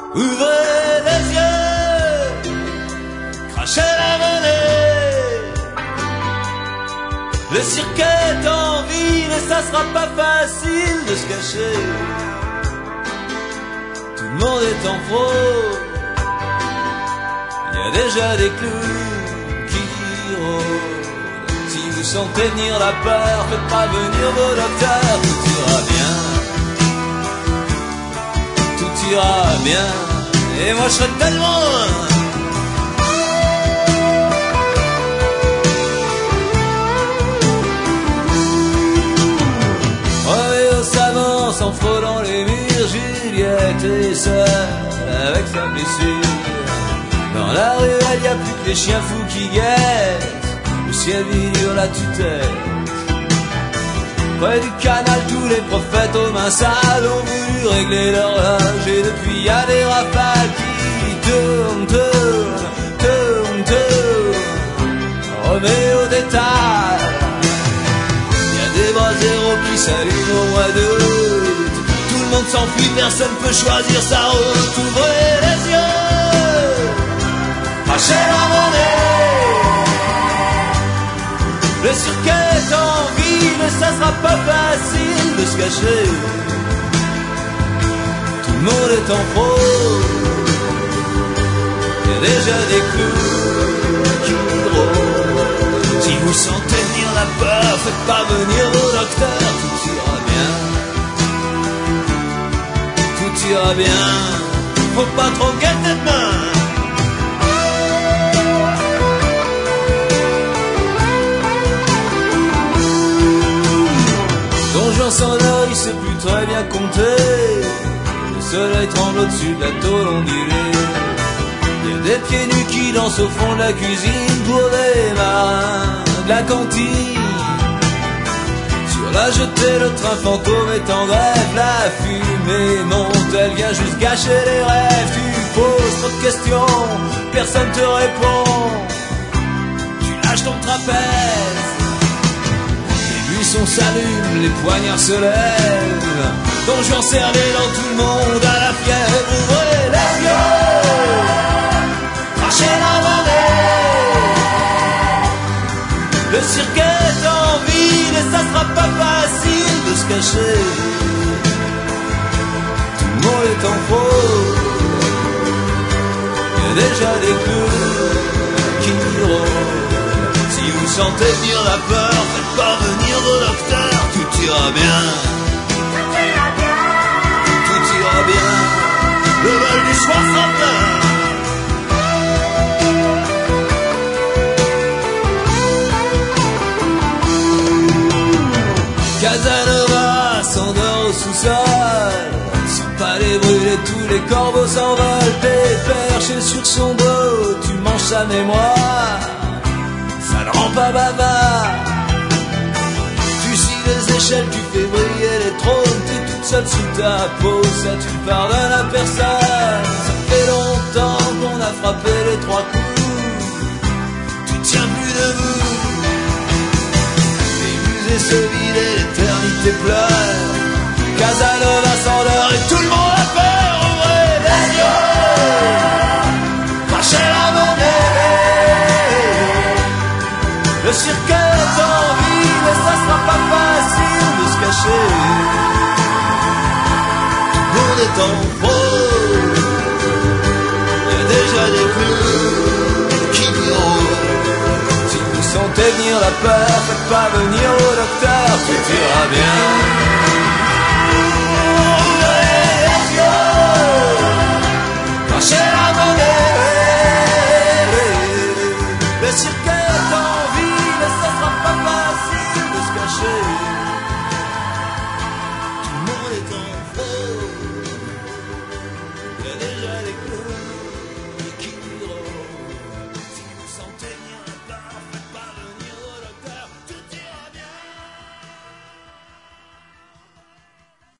Ouvrez les yeux, crachez la monnaie. Le cirque est en ville et ça sera pas facile de se cacher. Tout le monde est en fraude, il y a déjà des clous qui rôdent. Si vous sentez venir la peur, faites pas venir vos docteurs. Tout ira bien, tout ira bien. Et moi je serai tellement loin. Roméo s'avance en frôlant les murs. Juliette est seule avec sa blessure. Dans la rue il y a plus que les chiens fous qui guettent. Le ciel vire la tutelle. Près du canal, tous les prophètes aux mains sales ont voulu régler l'horloge. Et depuis, y a des rafales qui tournent, tournent, tournent, tournent. Roméo détale. Y a des bras zéros qui s'allument au mois d'août. Tout le monde s'enfuit, personne peut choisir sa route. Ouvrez les yeux, crachez la monnaie. Le cirque est en ville et ça sera pas facile de se cacher. Tout le monde est en fraude, y a déjà des clous qui rôdent. Si vous sentez venir la peur, faites pas venir vos docteurs. Tout ira bien, tout ira bien. Faut pas trop guetter de main. Donjon sonore, il sait plus très bien compter. Le soleil tremble au-dessus de la tôle ondulée. Il y a des pieds nus qui dansent au fond de la cuisine pour des marins de la cantine. Sur la jetée, le train fantôme est en grève. La fumée monte, elle vient juste gâcher les rêves. Tu poses trop de questions, personne te répond. Tu lâches ton trapèze. Les buissons s'allument, les poignards se lèvent. Donjon cerné dans tout le monde à la fièvre. Ouvrez les yeux, crachez la monnaie. Le cirque est en ville et ça sera pas facile de se cacher. Tout le monde est en fraude, y a déjà des clous qui rôdent. Si vous sentez venir la peur, faites pas venir vos docteurs. Tout ira bien, tout ira bien. Le vol du soir sera plein. Casanova s'endort au sous-sol. Son palais brûlé, tous les corbeaux s'envolent. T'es perché sur son dos, tu manges sa mémoire. Ça ne rend pas bavard. Tu scies les échelles, tu fais briller les trônes. T'es toute seule sous ta peau, ça tu pardonnes à personne. Ça fait longtemps qu'on a frappé les trois coups. Tu tiens plus debout. Les musées se vident et l'éternité pleure. Casanova s'endort et tout le monde a peur. Ouvrez les yeux, crachez la monnaie. Le cirque est en ville et ça sera pas facile de se cacher. Tout le monde est en fraude, y a déjà des clous qui rôdent. Si vous sentez venir la peur, faites pas venir au docteur. Tout ira bien. Ouvrez les yeux, crachez